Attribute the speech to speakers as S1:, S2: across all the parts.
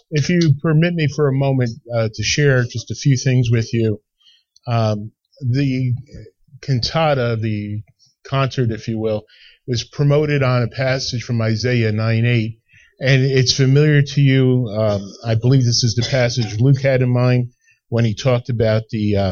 S1: If you permit me for a moment to share just a few things with you, the cantata, the concert, if you will, was promoted on a passage from Isaiah 9:8, and it's familiar to you. I believe this is the passage Luke had in mind when he talked about the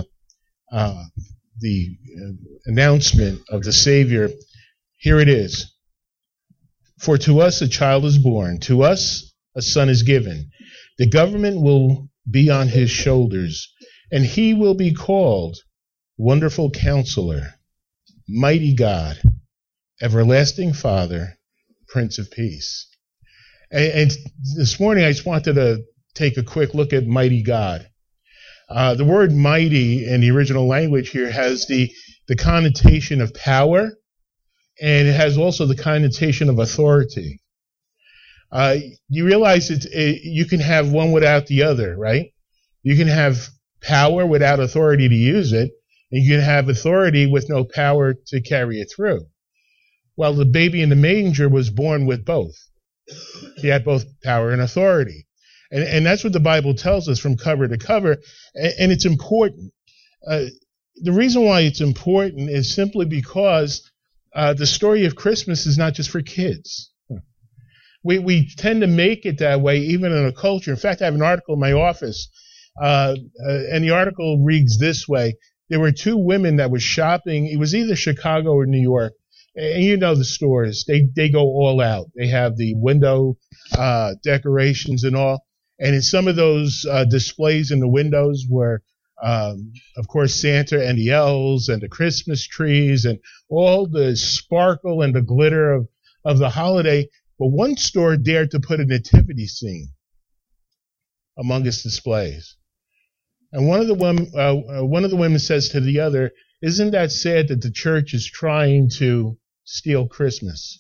S1: announcement of the Savior. Here it is. For to us a child is born, to us a son is given. The government will be on his shoulders, and he will be called Wonderful Counselor, Mighty God, Everlasting Father, Prince of Peace. And this morning I just wanted to take a quick look at Mighty God. The word mighty in the original language here has the connotation of power, and it has also the connotation of authority. You realize you can have one without the other, right? You can have power without authority to use it, and you can have authority with no power to carry it through. Well, the baby in the manger was born with both. He had both power and authority. And that's what the Bible tells us from cover to cover, and it's important. The reason why it's important is simply because the story of Christmas is not just for kids. We tend to make it that way, even in a culture. In fact, I have an article in my office, and the article reads this way. There were two women that were shopping. It was either Chicago or New York. And you know the stores. They go all out. They have the window decorations and all. And in some of those displays in the windows were, of course, Santa and the elves and the Christmas trees and all the sparkle and the glitter of the holiday. But one store dared to put a nativity scene among its displays. And one of the women says to the other, "Isn't that sad that the church is trying to steal Christmas?"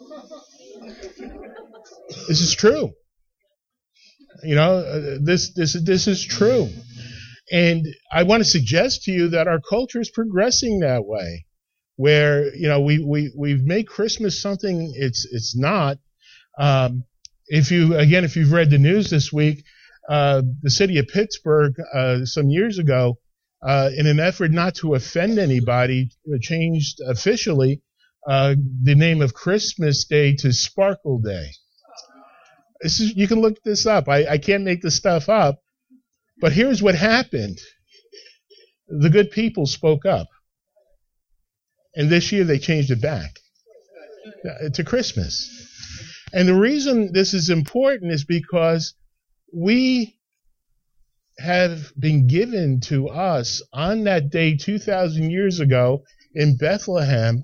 S1: This is true. You know, this is true. And I want to suggest to you that our culture is progressing that way, where, you know, we've made Christmas something it's not. If you've read the news this week, the city of Pittsburgh, some years ago, in an effort not to offend anybody, changed officially the name of Christmas Day to Sparkle Day. You can look this up. I can't make this stuff up. But here's what happened. The good people spoke up. And this year they changed it back to Christmas. And the reason this is important is because we have been given to us on that day 2,000 years ago in Bethlehem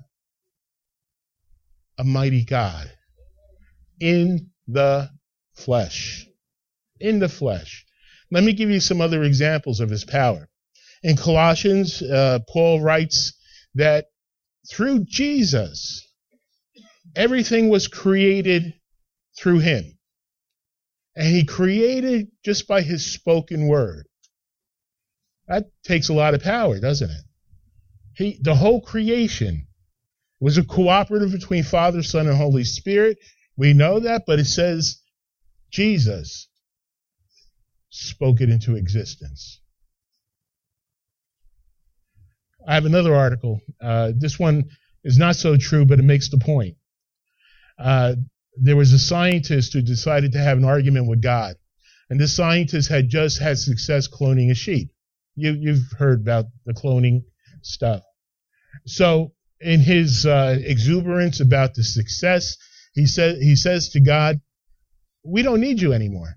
S1: a mighty God in the flesh. In the flesh. Let me give you some other examples of his power. In Colossians, Paul writes that through Jesus, everything was created through him. And he created just by his spoken word. That takes a lot of power, doesn't it? The whole creation was a cooperative between Father, Son, and Holy Spirit. We know that, but it says Jesus spoke it into existence. I have another article. This one is not so true, but it makes the point. There was a scientist who decided to have an argument with God. And this scientist had just had success cloning a sheep. You've heard about the cloning stuff. So in his exuberance about the success, he says to God, "We don't need you anymore.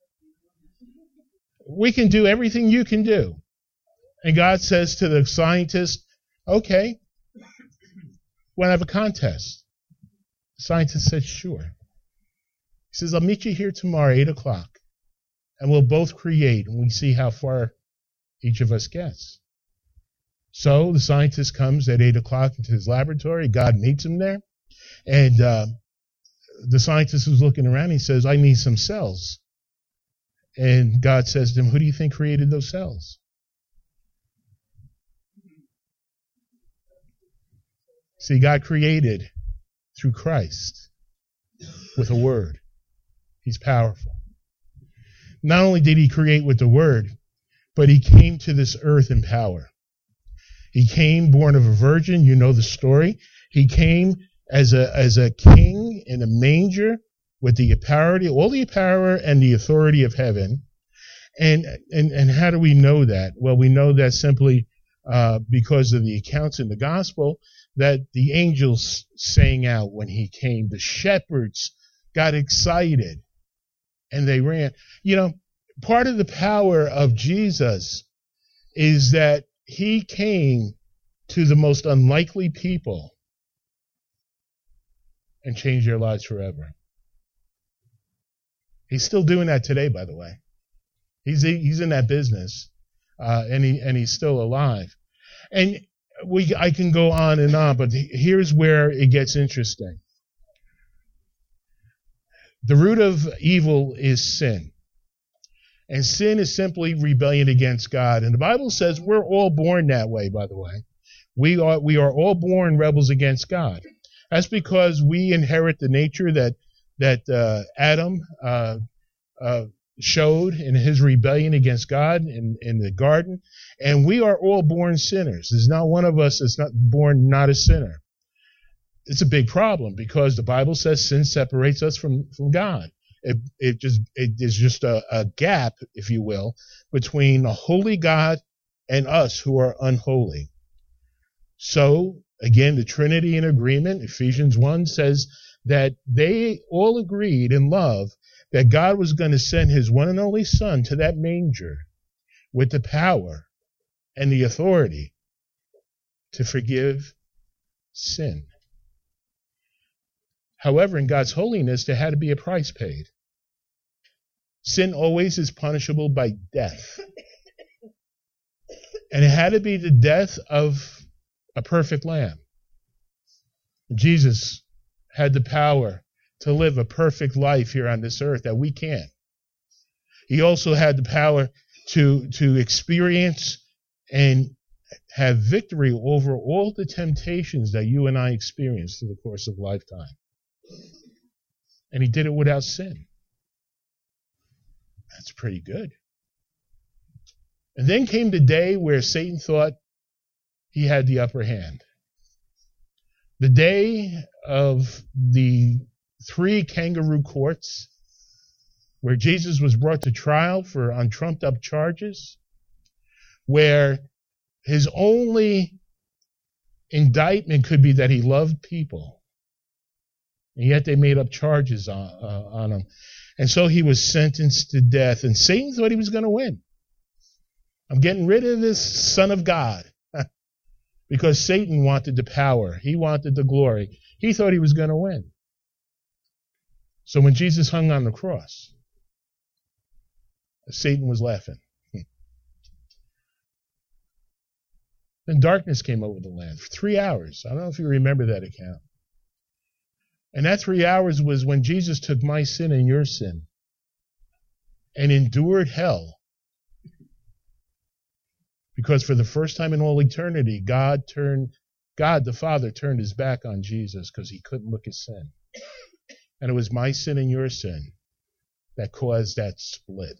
S1: We can do everything you can do." And God says to the scientist, "Okay, want to have a contest?" The scientist says, "Sure." He says, "I'll meet you here tomorrow, 8 o'clock, and we'll both create, and we see how far each of us gets." So the scientist comes at 8 o'clock into his laboratory. God meets him there. And the scientist is looking around. He says, "I need some cells." And God says to him, "Who do you think created those cells?" See, God created through Christ with a word. He's powerful. not only did he create with the word, but he came to this earth in power. He came born of a virgin. You know the story. He came as a king in a manger with the all the power and the authority of heaven. And how do we know that? Well, we know that simply because of the accounts in the gospel that the angels sang out when he came. The shepherds got excited and they ran. You know, part of the power of Jesus is that he came to the most unlikely people and changed their lives forever. He's still doing that today, by the way. He's in that business, and he's still alive. And I can go on, but here's where it gets interesting. The root of evil is sin. And sin is simply rebellion against God. And the Bible says we're all born that way, by the way. We are all born rebels against God. That's because we inherit the nature that Adam showed in his rebellion against God in the garden. And we are all born sinners. There's not one of us that's not born not a sinner. It's a big problem because the Bible says sin separates us from God. There's just a gap, if you will, between a holy God and us who are unholy. So, again, the Trinity in agreement, Ephesians 1 says that they all agreed in love that God was going to send his one and only Son to that manger with the power and the authority to forgive sin. However, in God's holiness, there had to be a price paid. Sin always is punishable by death. And it had to be the death of a perfect lamb. Jesus had the power to live a perfect life here on this earth that we can't. He also had the power to experience and have victory over all the temptations that you and I experience through the course of lifetime. And he did it without sin. That's pretty good. And then came the day where Satan thought he had the upper hand. The day of the 3 kangaroo courts, where Jesus was brought to trial for untrumped up charges, where his only indictment could be that he loved people. And yet they made up charges on him. And so he was sentenced to death. And Satan thought he was going to win. I'm getting rid of this Son of God. Because Satan wanted the power. He wanted the glory. He thought he was going to win. So when Jesus hung on the cross, Satan was laughing. Then darkness came over the land for 3 hours. I don't know if you remember that account. And that 3 hours was when Jesus took my sin and your sin and endured hell. Because for the first time in all eternity, God the Father turned his back on Jesus because he couldn't look at sin. And it was my sin and your sin that caused that split.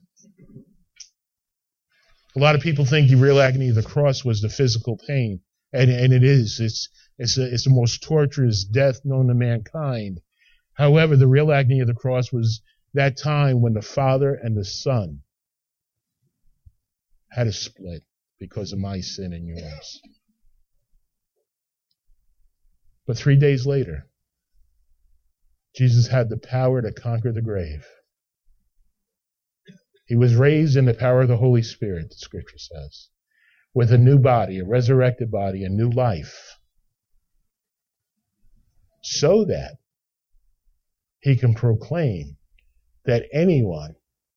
S1: A lot of people think the real agony of the cross was the physical pain. And it is. It's the most torturous death known to mankind. However, the real agony of the cross was that time when the Father and the Son had a split because of my sin and yours. But 3 days later, Jesus had the power to conquer the grave. He was raised in the power of the Holy Spirit, the Scripture says, with a new body, a resurrected body, a new life, so that he can proclaim that anyone,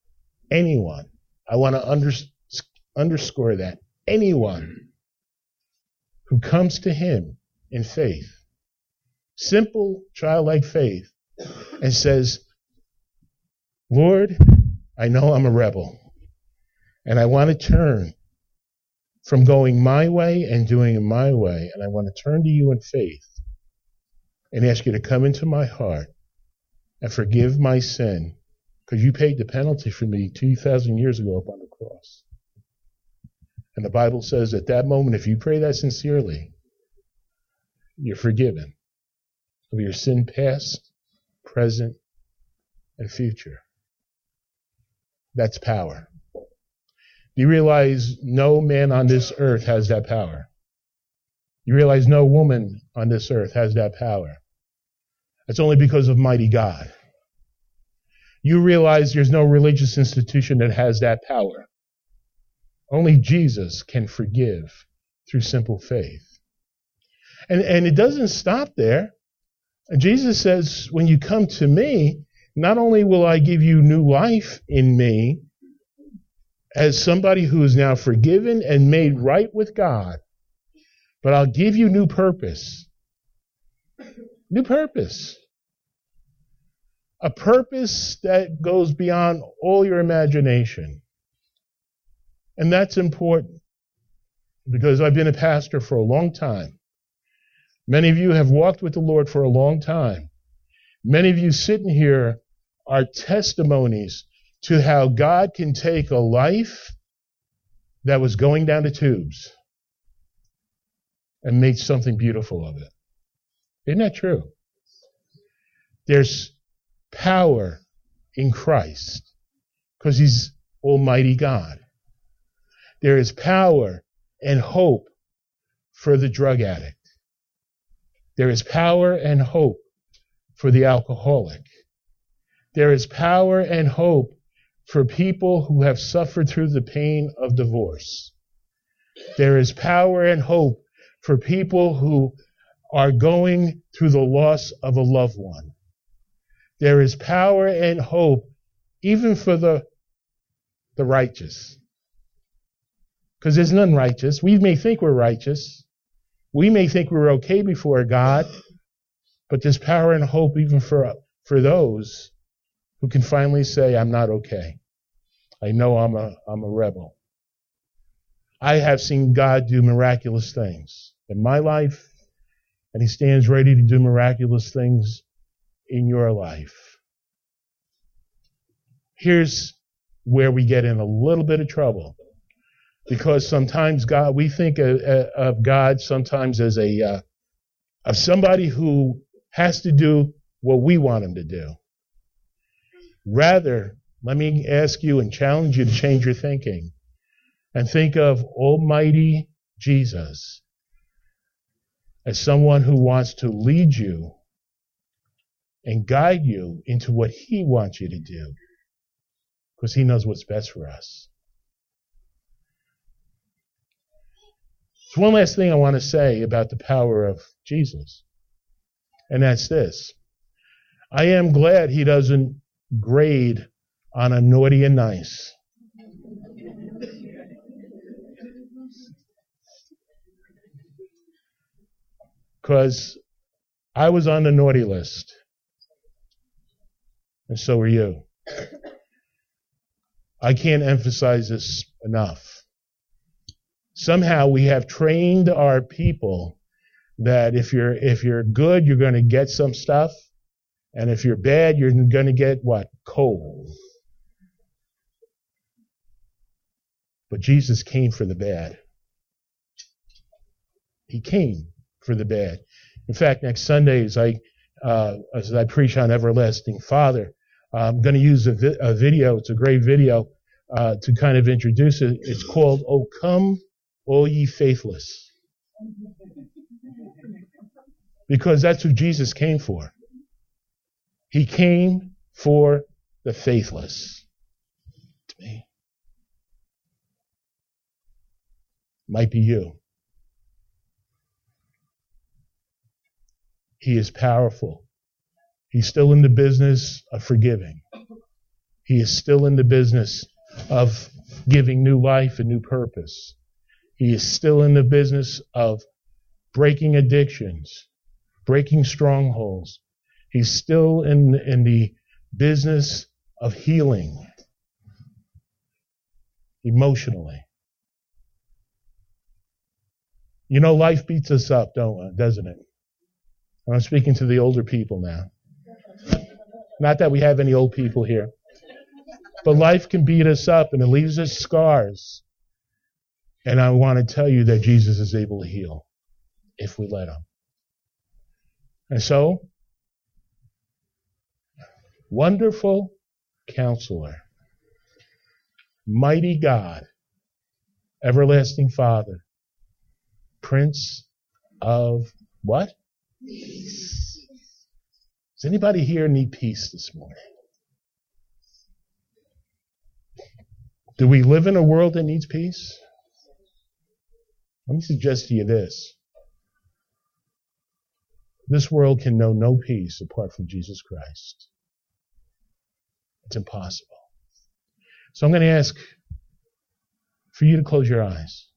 S1: I want to underscore that, anyone who comes to him in faith, simple childlike faith, and says, Lord, I know I'm a rebel, and I want to turn from going my way and doing it my way, and I want to turn to you in faith and ask you to come into my heart and forgive my sin, because you paid the penalty for me 2,000 years ago up on the cross. And the Bible says at that moment, if you pray that sincerely, you're forgiven of your sin past, present, and future. That's power. Do you realize no man on this earth has that power? You realize no woman on this earth has that power. It's only because of mighty God. You realize there's no religious institution that has that power. Only Jesus can forgive through simple faith. And it doesn't stop there. Jesus says, when you come to me, not only will I give you new life in me, as somebody who is now forgiven and made right with God, but I'll give you new purpose. New purpose. A purpose that goes beyond all your imagination. And that's important because I've been a pastor for a long time. Many of you have walked with the Lord for a long time. Many of you sitting here are testimonies to how God can take a life that was going down the tubes and make something beautiful of it. Isn't that true? There's power in Christ because He's Almighty God. There is power and hope for the drug addict. There is power and hope for the alcoholic. There is power and hope for people who have suffered through the pain of divorce. There is power and hope for people who are going through the loss of a loved one. There is power and hope even for the righteous. Because there's none righteous. We may think we're righteous. We may think we're okay before God. But there's power and hope even for those who can finally say, I'm not okay. I know I'm a rebel. I have seen God do miraculous things in my life, and He stands ready to do miraculous things in your life. Here's where we get in a little bit of trouble. Because sometimes we think of God sometimes as of somebody who has to do what we want Him to do. Rather, let me ask you and challenge you to change your thinking and think of Almighty Jesus as someone who wants to lead you and guide you into what He wants you to do because He knows what's best for us. So one last thing I want to say about the power of Jesus, and that's this. I am glad He doesn't grade on a naughty and nice. Because I was on the naughty list, and so are you. I can't emphasize this enough. Somehow we have trained our people that if you're good, you're going to get some stuff, and if you're bad, you're going to get what? Cold. But Jesus came for the bad. He came for the bad. In fact, next Sunday, as I preach on Everlasting Father, I'm going to use a video. It's a great video to kind of introduce it. It's called "O Come, All Ye Faithless." Because that's who Jesus came for. He came for the faithless. To me. Might be you. He is powerful. He's still in the business of forgiving. He is still in the business of giving new life and new purpose. He is still in the business of breaking addictions, breaking strongholds. He's still in the business of healing emotionally. You know, life beats us up, doesn't it? I'm speaking to the older people now. Not that we have any old people here. But life can beat us up and it leaves us scars. And I want to tell you that Jesus is able to heal if we let him. And so, wonderful Counselor, mighty God, everlasting Father, Prince of what? Peace. Does anybody here need peace this morning? Do we live in a world that needs peace? Let me suggest to you this. This world can know no peace apart from Jesus Christ. It's impossible. So I'm going to ask for you to close your eyes.